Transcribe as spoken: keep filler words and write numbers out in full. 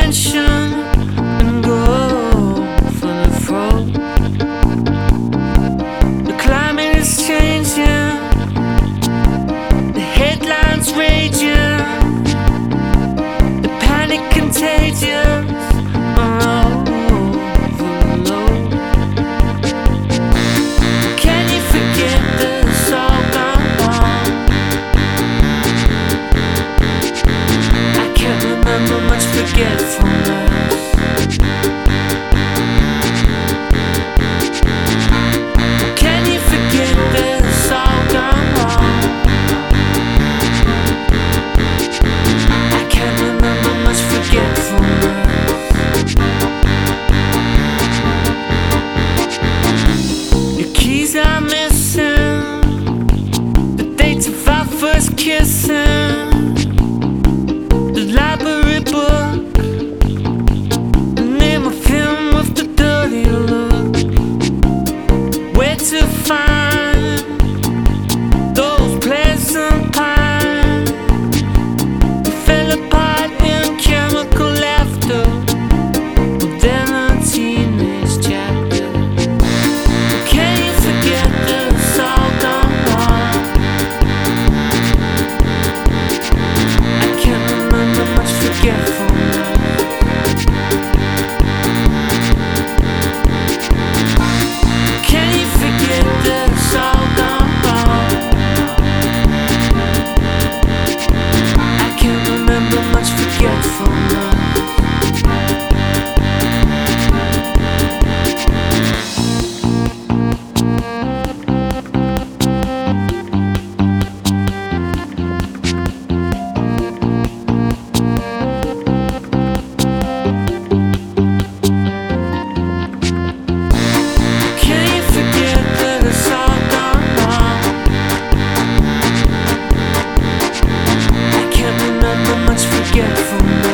attention and go for the throat. The climate is changing, the headlines raging, the panic contagious. Forgetfulness. Can you forget that it's all gone wrong? I can't remember much forgetfulness. Your keys are missing, the dates of our first kissing, the library book, to find those pleasant pines. We fell apart in chemical laughter, within a teenage chapter. Can you forget that it's all gone wrong? I can't remember much forgetfulness. Forgetful.